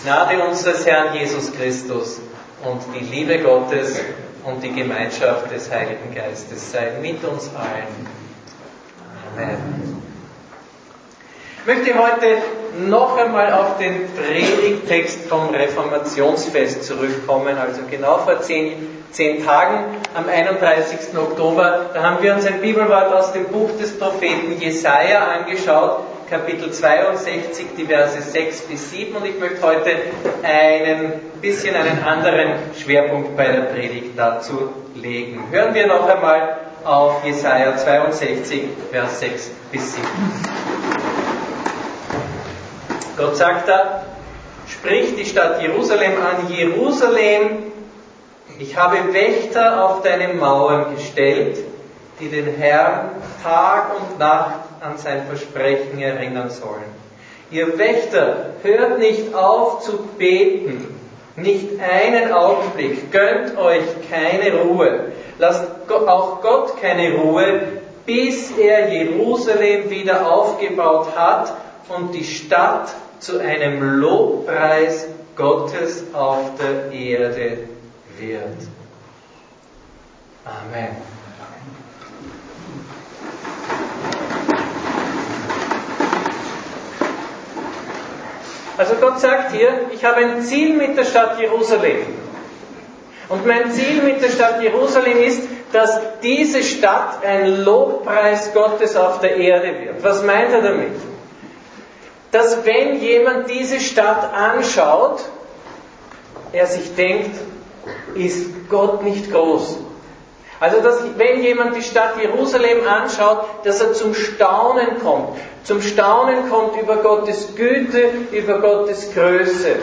Gnade unseres Herrn Jesus Christus und die Liebe Gottes und die Gemeinschaft des Heiligen Geistes sei mit uns allen. Amen. Ich möchte heute noch einmal auf den Predigttext vom Reformationsfest zurückkommen, also genau vor 10 Tagen, am 31. Oktober. Da haben wir uns ein Bibelwort aus dem Buch des Propheten Jesaja angeschaut, Kapitel 62, die Verse 6 bis 7, und ich möchte heute einen anderen Schwerpunkt bei der Predigt dazu legen. Hören wir noch einmal auf Jesaja 62, Vers 6 bis 7. Gott sagt da, sprich die Stadt Jerusalem an, Jerusalem, ich habe Wächter auf deine Mauern gestellt, die den Herrn Tag und Nacht an sein Versprechen erinnern sollen. Ihr Wächter, hört nicht auf zu beten, nicht einen Augenblick, gönnt euch keine Ruhe, lasst auch Gott keine Ruhe, bis er Jerusalem wieder aufgebaut hat und die Stadt zu einem Lobpreis Gottes auf der Erde wird. Amen. Also Gott sagt hier, ich habe ein Ziel mit der Stadt Jerusalem. Und mein Ziel mit der Stadt Jerusalem ist, dass diese Stadt ein Lobpreis Gottes auf der Erde wird. Was meint er damit? Dass wenn jemand diese Stadt anschaut, er sich denkt, ist Gott nicht groß? Also, dass wenn jemand die Stadt Jerusalem anschaut, dass er zum Staunen kommt über Gottes Güte, über Gottes Größe.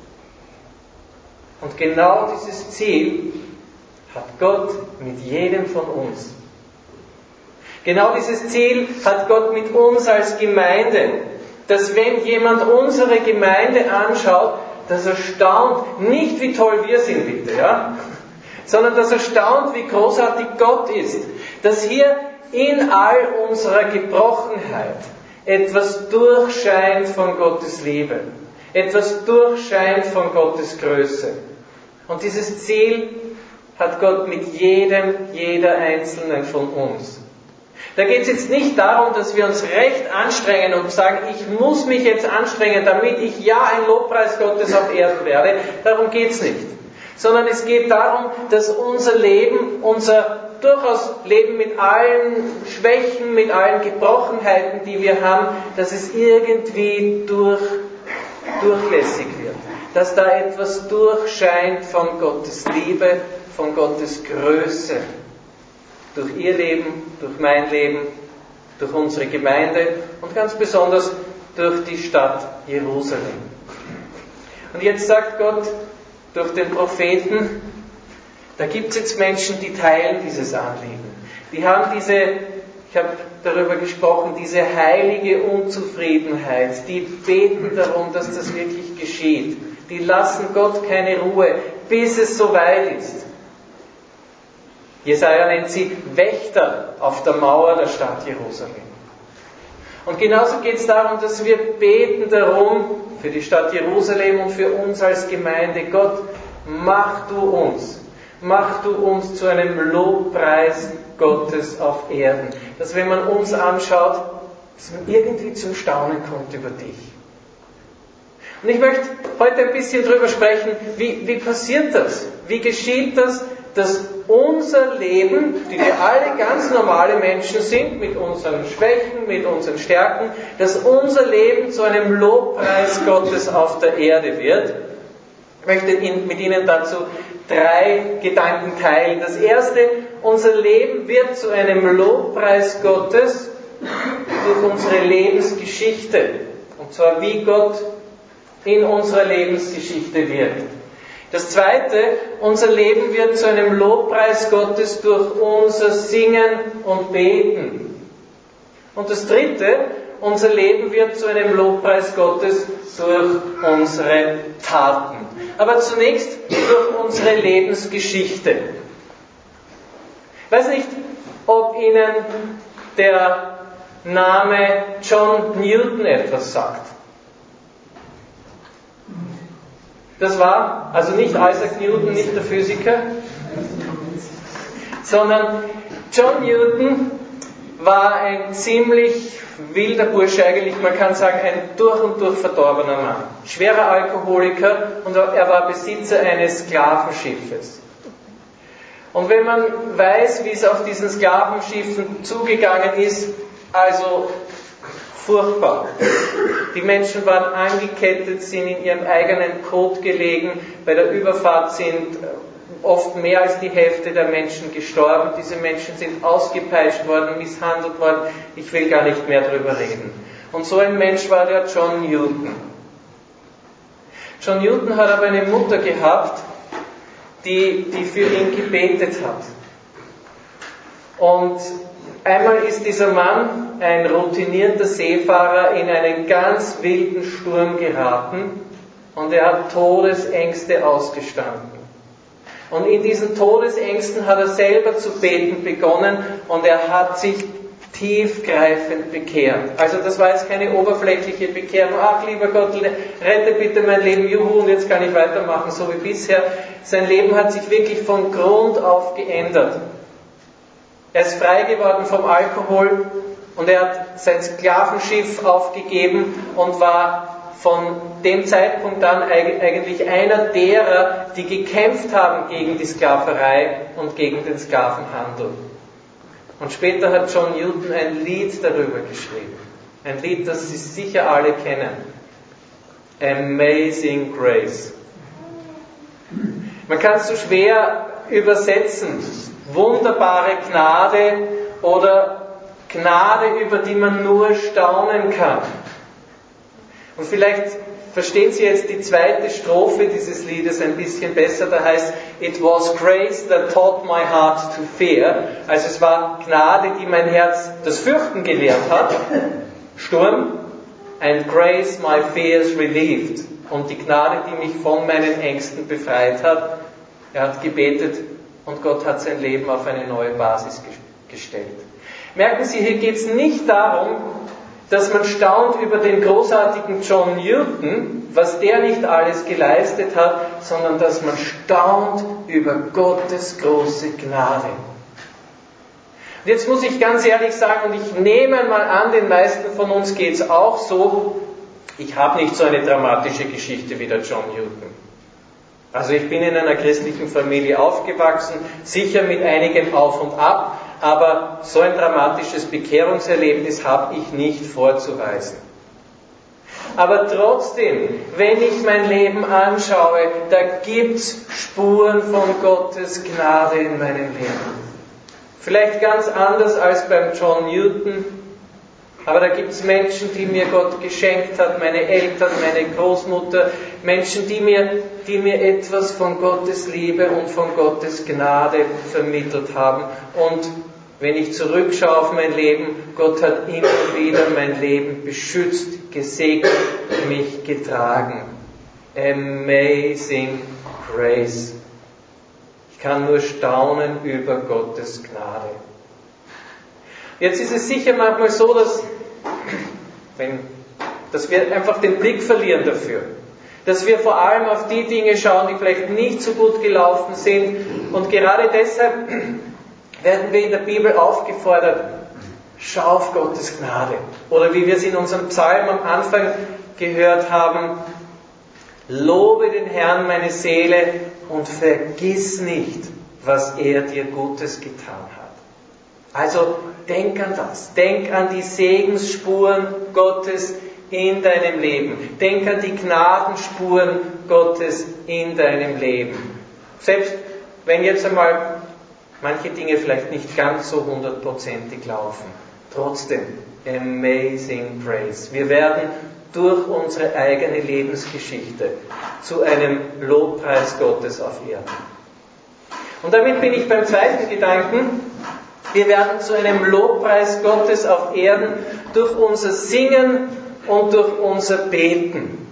Und genau dieses Ziel hat Gott mit jedem von uns. Genau dieses Ziel hat Gott mit uns als Gemeinde. Dass wenn jemand unsere Gemeinde anschaut, dass er staunt, nicht wie toll wir sind, bitte, ja? Sondern dass er staunt, wie großartig Gott ist. Dass hier in all unserer Gebrochenheit etwas durchscheint von Gottes Liebe. Etwas durchscheint von Gottes Größe. Und dieses Ziel hat Gott mit jeder Einzelnen von uns. Da geht es jetzt nicht darum, dass wir uns recht anstrengen und sagen, ich muss mich jetzt anstrengen, damit ich ja ein Lobpreis Gottes auf Erden werde. Darum geht es nicht. Sondern es geht darum, dass unser Leben, unser durchaus Leben mit allen Schwächen, mit allen Gebrochenheiten, die wir haben, dass es irgendwie durchlässig wird. Dass da etwas durchscheint von Gottes Liebe, von Gottes Größe. Durch ihr Leben, durch mein Leben, durch unsere Gemeinde und ganz besonders durch die Stadt Jerusalem. Und jetzt sagt Gott durch den Propheten, da gibt es jetzt Menschen, die teilen dieses Anliegen. Die haben ich habe darüber gesprochen, diese heilige Unzufriedenheit. Die beten darum, dass das wirklich geschieht. Die lassen Gott keine Ruhe, bis es soweit ist. Jesaja nennt sie Wächter auf der Mauer der Stadt Jerusalem. Und genauso geht es darum, dass wir beten darum, für die Stadt Jerusalem und für uns als Gemeinde, Gott, mach du uns zu einem Lobpreis Gottes auf Erden. Dass wenn man uns anschaut, dass man irgendwie zum Staunen kommt über dich. Und ich möchte heute ein bisschen drüber sprechen, wie passiert das? Wie geschieht das, dass unser Leben, die wir alle ganz normale Menschen sind, mit unseren Schwächen, mit unseren Stärken, dass unser Leben zu einem Lobpreis Gottes auf der Erde wird. Ich möchte mit Ihnen dazu 3 Gedanken teilen. Das erste, unser Leben wird zu einem Lobpreis Gottes durch unsere Lebensgeschichte. Und zwar wie Gott in unserer Lebensgeschichte wirkt. Das zweite, unser Leben wird zu einem Lobpreis Gottes durch unser Singen und Beten. Und das dritte, unser Leben wird zu einem Lobpreis Gottes durch unsere Taten. Aber zunächst durch unsere Lebensgeschichte. Ich weiß nicht, ob Ihnen der Name John Newton etwas sagt. Das war also nicht Isaac Newton, nicht der Physiker, sondern John Newton war ein ziemlich wilder Bursche eigentlich, man kann sagen, ein durch und durch verdorbener Mann. Schwerer Alkoholiker und er war Besitzer eines Sklavenschiffes. Und wenn man weiß, wie es auf diesen Sklavenschiffen zugegangen ist, also furchtbar. Die Menschen waren angekettet, sind in ihrem eigenen Kot gelegen, bei der Überfahrt sind oft mehr als die Hälfte der Menschen gestorben. Diese Menschen sind ausgepeitscht worden, misshandelt worden. Ich will gar nicht mehr darüber reden. Und so ein Mensch war der John Newton. John Newton hat aber eine Mutter gehabt, die für ihn gebetet hat. Und einmal ist dieser Mann, ein routinierter Seefahrer, in einen ganz wilden Sturm geraten und er hat Todesängste ausgestanden. Und in diesen Todesängsten hat er selber zu beten begonnen und er hat sich tiefgreifend bekehrt. Also das war jetzt keine oberflächliche Bekehrung. Ach, lieber Gott, rette bitte mein Leben, juhu, und jetzt kann ich weitermachen, so wie bisher. Sein Leben hat sich wirklich von Grund auf geändert. Er ist frei geworden vom Alkohol und er hat sein Sklavenschiff aufgegeben und war von dem Zeitpunkt an eigentlich einer derer, die gekämpft haben gegen die Sklaverei und gegen den Sklavenhandel. Und später hat John Newton ein Lied darüber geschrieben. Ein Lied, das Sie sicher alle kennen. Amazing Grace. Man kann es so schwer übersetzen. Wunderbare Gnade oder Gnade, über die man nur staunen kann. Und vielleicht verstehen Sie jetzt die zweite Strophe dieses Liedes ein bisschen besser. Da heißt, It was grace that taught my heart to fear. Also es war Gnade, die mein Herz das Fürchten gelehrt hat. Sturm. And grace my fears relieved. Und die Gnade, die mich von meinen Ängsten befreit hat. Er hat gebetet und Gott hat sein Leben auf eine neue Basis gestellt. Merken Sie, hier geht es nicht darum, dass man staunt über den großartigen John Newton, was der nicht alles geleistet hat, sondern dass man staunt über Gottes große Gnade. Und jetzt muss ich ganz ehrlich sagen, und ich nehme mal an, den meisten von uns geht es auch so, ich habe nicht so eine dramatische Geschichte wie der John Newton. Also ich bin in einer christlichen Familie aufgewachsen, sicher mit einigem Auf und Ab, aber so ein dramatisches Bekehrungserlebnis habe ich nicht vorzuweisen. Aber trotzdem, wenn ich mein Leben anschaue, da gibt's Spuren von Gottes Gnade in meinem Leben. Vielleicht ganz anders als beim John Newton, aber da gibt's Menschen, die mir Gott geschenkt hat, meine Eltern, meine Großmutter, Menschen, die mir etwas von Gottes Liebe und von Gottes Gnade vermittelt haben. Und wenn ich zurückschaue auf mein Leben, Gott hat immer wieder mein Leben beschützt, gesegnet, mich getragen. Amazing Grace. Ich kann nur staunen über Gottes Gnade. Jetzt ist es sicher manchmal so, dass wir einfach den Blick verlieren dafür. Dass wir vor allem auf die Dinge schauen, die vielleicht nicht so gut gelaufen sind. Und gerade deshalb werden wir in der Bibel aufgefordert, schau auf Gottes Gnade. Oder wie wir es in unserem Psalm am Anfang gehört haben, lobe den Herrn meine Seele und vergiss nicht, was er dir Gutes getan hat. Also denk an das. Denk an die Segensspuren Gottes in deinem Leben. Denk an die Gnadenspuren Gottes in deinem Leben. Selbst wenn jetzt einmal manche Dinge vielleicht nicht ganz so 100%ig laufen. Trotzdem, amazing grace. Wir werden durch unsere eigene Lebensgeschichte zu einem Lobpreis Gottes auf Erden. Und damit bin ich beim zweiten Gedanken. Wir werden zu einem Lobpreis Gottes auf Erden durch unser Singen und durch unser Beten.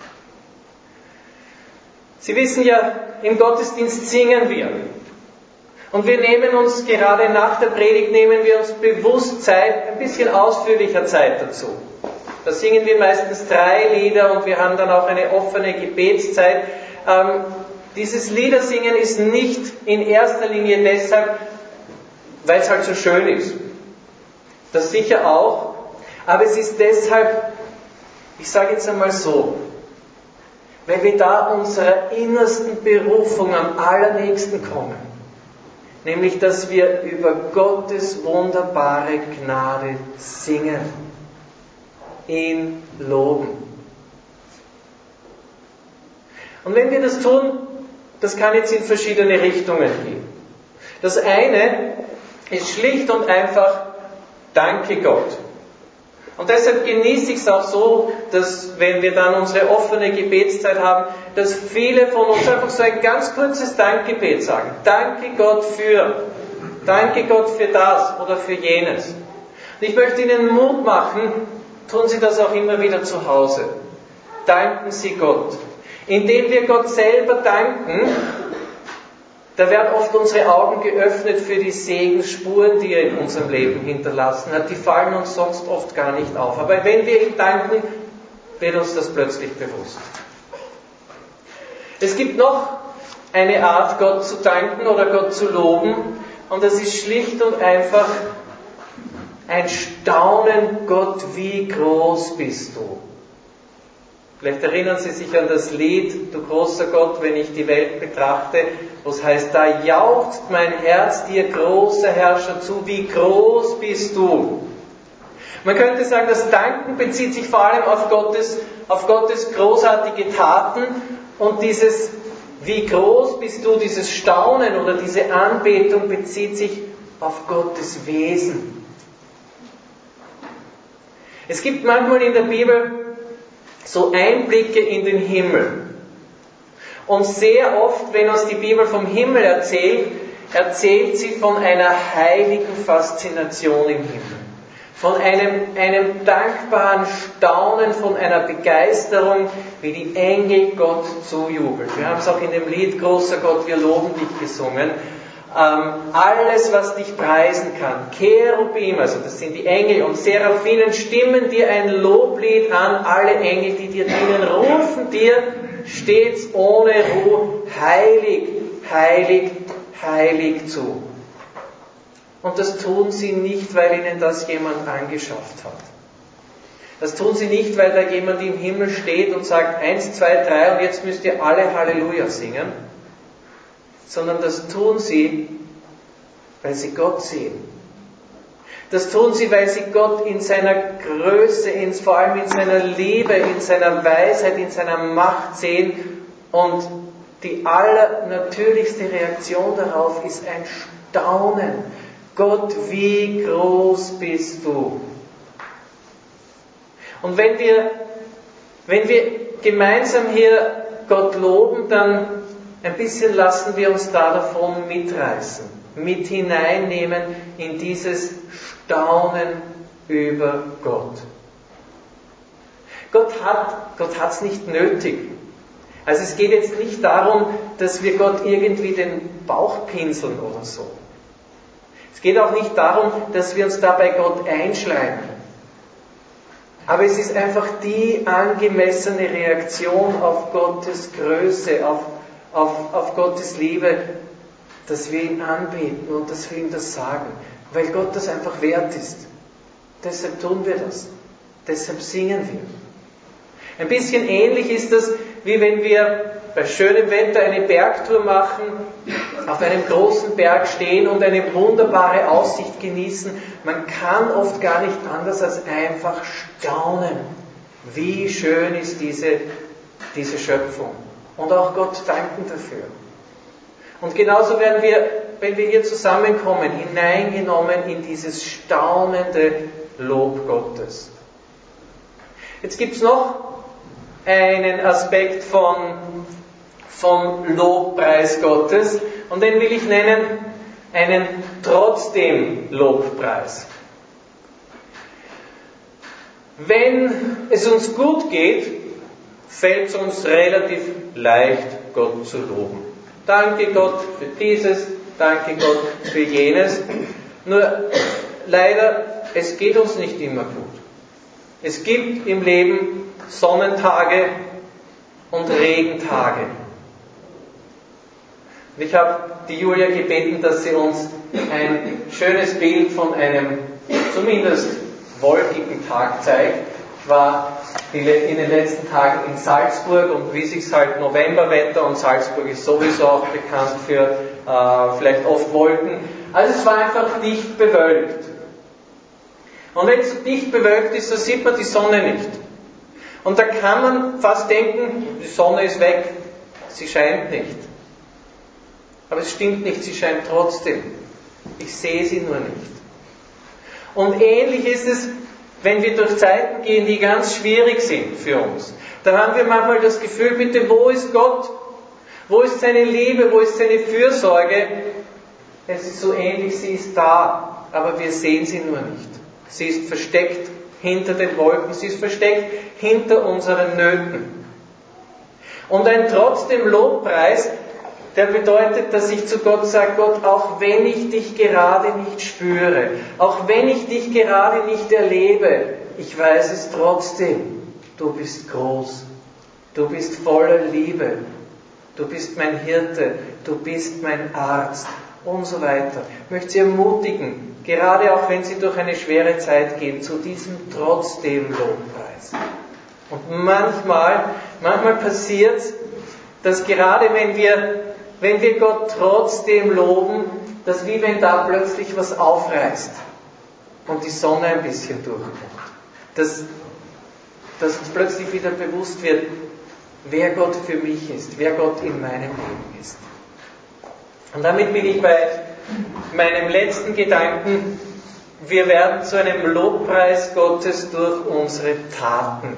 Sie wissen ja, im Gottesdienst singen wir. Und wir nehmen uns, gerade nach der Predigt, bewusst Zeit, ein bisschen ausführlicher Zeit dazu. Da singen wir meistens 3 Lieder und wir haben dann auch eine offene Gebetszeit. Dieses Liedersingen ist nicht in erster Linie deshalb, weil es halt so schön ist. Das sicher auch, aber es ist deshalb, ich sage jetzt einmal so, weil wir da unserer innersten Berufung am allernächsten kommen. Nämlich, dass wir über Gottes wunderbare Gnade singen, ihn loben. Und wenn wir das tun, das kann jetzt in verschiedene Richtungen gehen. Das eine ist schlicht und einfach, danke Gott. Und deshalb genieße ich es auch so, dass, wenn wir dann unsere offene Gebetszeit haben, dass viele von uns einfach so ein ganz kurzes Dankgebet sagen. Danke Gott für das oder für jenes. Und ich möchte Ihnen Mut machen, tun Sie das auch immer wieder zu Hause. Danken Sie Gott. Indem wir Gott selber danken, da werden oft unsere Augen geöffnet für die Segensspuren, die er in unserem Leben hinterlassen hat. Die fallen uns sonst oft gar nicht auf. Aber wenn wir ihm danken, wird uns das plötzlich bewusst. Es gibt noch eine Art, Gott zu danken oder Gott zu loben. Und das ist schlicht und einfach ein Staunen, Gott, wie groß bist du. Vielleicht erinnern Sie sich an das Lied, du großer Gott, wenn ich die Welt betrachte, wo es heißt, da jauchzt mein Herz dir, großer Herrscher, zu, wie groß bist du. Man könnte sagen, das Danken bezieht sich vor allem auf Gottes großartige Taten und dieses, wie groß bist du, dieses Staunen oder diese Anbetung bezieht sich auf Gottes Wesen. Es gibt manchmal in der Bibel so Einblicke in den Himmel. Und sehr oft, wenn uns die Bibel vom Himmel erzählt, erzählt sie von einer heiligen Faszination im Himmel. Von einem dankbaren Staunen, von einer Begeisterung, wie die Engel Gott zujubeln. Wir haben es auch in dem Lied Großer Gott, wir loben dich gesungen. Alles, was dich preisen kann, Cherubim, also das sind die Engel, und Seraphinen stimmen dir ein Loblied an, alle Engel, die dir dienen, rufen dir stets ohne Ruhe, heilig, heilig, heilig zu. Und das tun sie nicht, weil ihnen das jemand angeschafft hat. Das tun sie nicht, weil da jemand im Himmel steht und sagt, 1, 2, 3 und jetzt müsst ihr alle Halleluja singen. Sondern das tun sie, weil sie Gott sehen. Das tun sie, weil sie Gott in seiner Größe, vor allem in seiner Liebe, in seiner Weisheit, in seiner Macht sehen. Und die allernatürlichste Reaktion darauf ist ein Staunen. Gott, wie groß bist du? Und wenn wir gemeinsam hier Gott loben, dann ein bisschen lassen wir uns da davon mitreißen, mit hineinnehmen in dieses Staunen über Gott. Gott hat's nicht nötig. Also es geht jetzt nicht darum, dass wir Gott irgendwie den Bauch pinseln oder so. Es geht auch nicht darum, dass wir uns da bei Gott einschleimen. Aber es ist einfach die angemessene Reaktion auf Gottes Größe, auf Gottes Liebe, dass wir ihn anbeten und dass wir ihm das sagen, weil Gott das einfach wert ist. Deshalb tun wir das. Deshalb singen wir. Ein bisschen ähnlich ist das, wie wenn wir bei schönem Wetter eine Bergtour machen, auf einem großen Berg stehen und eine wunderbare Aussicht genießen. Man kann oft gar nicht anders als einfach staunen. Wie schön ist diese Schöpfung. Und auch Gott danken dafür. Und genauso werden wir, wenn wir hier zusammenkommen, hineingenommen in dieses staunende Lob Gottes. Jetzt gibt es noch einen Aspekt vom Lobpreis Gottes und den will ich nennen einen trotzdem Lobpreis. Wenn es uns gut geht, fällt es uns relativ leicht, Gott zu loben. Danke Gott für dieses, danke Gott für jenes. Nur leider, es geht uns nicht immer gut. Es gibt im Leben Sonnentage und Regentage. Und ich habe die Julia gebeten, dass sie uns ein schönes Bild von einem zumindest wolkigen Tag zeigt. Ich war in den letzten Tagen in Salzburg und wie sich halt Novemberwetter, und Salzburg ist sowieso auch bekannt für vielleicht oft Wolken. Also es war einfach dicht bewölkt. Und wenn es so dicht bewölkt ist, dann sieht man die Sonne nicht. Und da kann man fast denken, die Sonne ist weg, sie scheint nicht. Aber es stimmt nicht, sie scheint trotzdem. Ich sehe sie nur nicht. Und ähnlich ist es, wenn wir durch Zeiten gehen, die ganz schwierig sind für uns. Da haben wir manchmal das Gefühl, bitte, wo ist Gott? Wo ist seine Liebe? Wo ist seine Fürsorge? Es ist so ähnlich, sie ist da, aber wir sehen sie nur nicht. Sie ist versteckt hinter den Wolken, sie ist versteckt hinter unseren Nöten. Und ein trotzdem Lobpreis, der bedeutet, dass ich zu Gott sage, Gott, auch wenn ich dich gerade nicht spüre, auch wenn ich dich gerade nicht erlebe, ich weiß es trotzdem, du bist groß, du bist voller Liebe, du bist mein Hirte, du bist mein Arzt und so weiter. Ich möchte Sie ermutigen, gerade auch wenn Sie durch eine schwere Zeit gehen, zu diesem trotzdem Lobpreis. Und manchmal passiert es, dass gerade wenn wir Gott trotzdem loben, dass wie wenn da plötzlich was aufreißt und die Sonne ein bisschen durchkommt. Dass uns plötzlich wieder bewusst wird, wer Gott für mich ist, wer Gott in meinem Leben ist. Und damit bin ich bei meinem letzten Gedanken. Wir werden zu einem Lobpreis Gottes durch unsere Taten.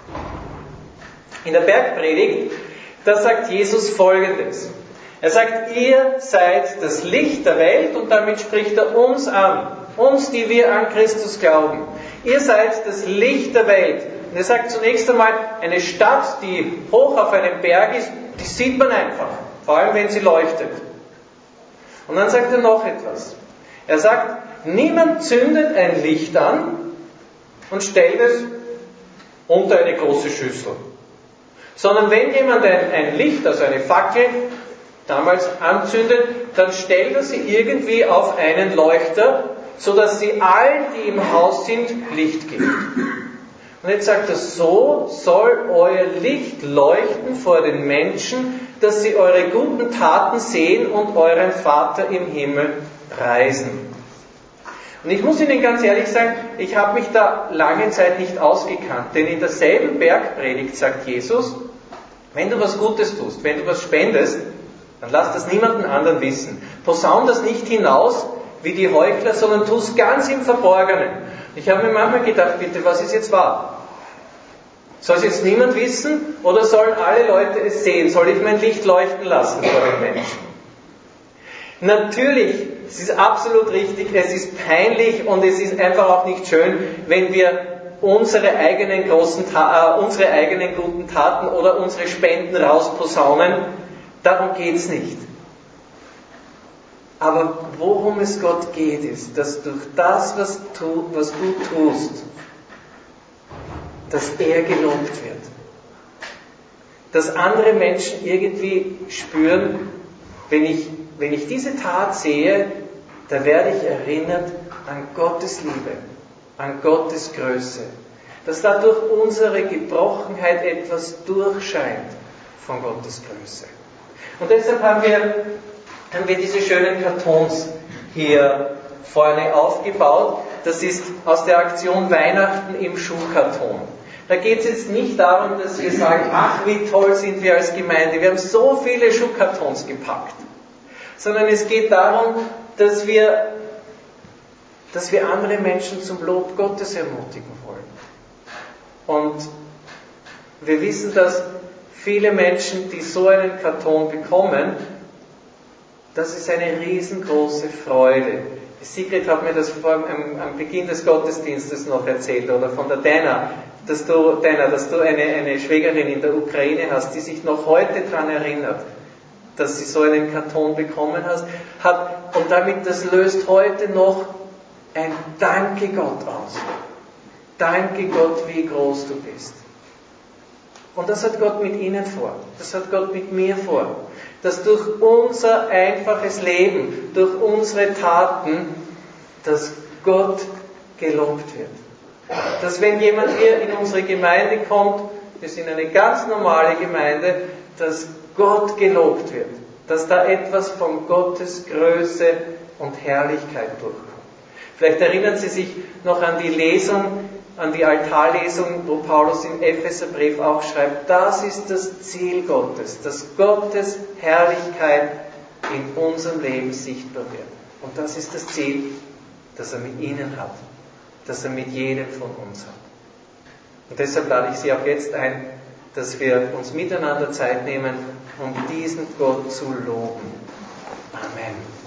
In der Bergpredigt, da sagt Jesus Folgendes. Er sagt, ihr seid das Licht der Welt, und damit spricht er uns an, uns, die wir an Christus glauben. Ihr seid das Licht der Welt. Und er sagt zunächst einmal, eine Stadt, die hoch auf einem Berg ist, die sieht man einfach, vor allem wenn sie leuchtet. Und dann sagt er noch etwas. Er sagt, niemand zündet ein Licht an und stellt es unter eine große Schüssel. Sondern wenn jemand ein Licht, also eine Fackel, damals anzündet, dann stellt er sie irgendwie auf einen Leuchter, sodass sie allen, die im Haus sind, Licht gibt. Und jetzt sagt er, so soll euer Licht leuchten vor den Menschen, dass sie eure guten Taten sehen und euren Vater im Himmel preisen. Und ich muss Ihnen ganz ehrlich sagen, ich habe mich da lange Zeit nicht ausgekannt, denn in derselben Bergpredigt sagt Jesus, wenn du was Gutes tust, wenn du was spendest, dann lass das niemanden anderen wissen. Posaun das nicht hinaus wie die Heuchler, sondern tu es ganz im Verborgenen. Ich habe mir manchmal gedacht, bitte, was ist jetzt wahr? Soll es jetzt niemand wissen oder sollen alle Leute es sehen? Soll ich mein Licht leuchten lassen vor den Menschen? Natürlich, es ist absolut richtig, es ist peinlich und es ist einfach auch nicht schön, wenn wir unsere eigenen guten Taten oder unsere Spenden rausposaunen. Darum geht es nicht. Aber worum es Gott geht, ist, dass durch das, was du tust, dass er gelobt wird. Dass andere Menschen irgendwie spüren, wenn ich diese Tat sehe, da werde ich erinnert an Gottes Liebe, an Gottes Größe. Dass da durch unsere Gebrochenheit etwas durchscheint von Gottes Größe. Und deshalb haben wir diese schönen Kartons hier vorne aufgebaut. Das ist aus der Aktion Weihnachten im Schuhkarton. Da geht es jetzt nicht darum, dass wir sagen, ach, wie toll sind wir als Gemeinde, wir haben so viele Schuhkartons gepackt. Sondern es geht darum, dass wir andere Menschen zum Lob Gottes ermutigen wollen. Und wir wissen, dass viele Menschen, die so einen Karton bekommen, das ist eine riesengroße Freude. Sigrid hat mir das am Beginn des Gottesdienstes noch erzählt, oder von der Dana, dass du eine Schwägerin in der Ukraine hast, die sich noch heute daran erinnert, dass sie so einen Karton bekommen hat. Und damit, das löst heute noch ein Danke Gott aus. Danke Gott, wie groß du bist. Und das hat Gott mit ihnen vor. Das hat Gott mit mir vor. Dass durch unser einfaches Leben, durch unsere Taten, dass Gott gelobt wird. Dass wenn jemand hier in unsere Gemeinde kommt, wir sind eine ganz normale Gemeinde, dass Gott gelobt wird. Dass da etwas von Gottes Größe und Herrlichkeit durchkommt. Vielleicht erinnern Sie sich noch an die Lesung, an die Altarlesung, wo Paulus im Epheserbrief auch schreibt, das ist das Ziel Gottes, dass Gottes Herrlichkeit in unserem Leben sichtbar wird. Und das ist das Ziel, das er mit Ihnen hat, das er mit jedem von uns hat. Und deshalb lade ich Sie auch jetzt ein, dass wir uns miteinander Zeit nehmen, um diesen Gott zu loben. Amen.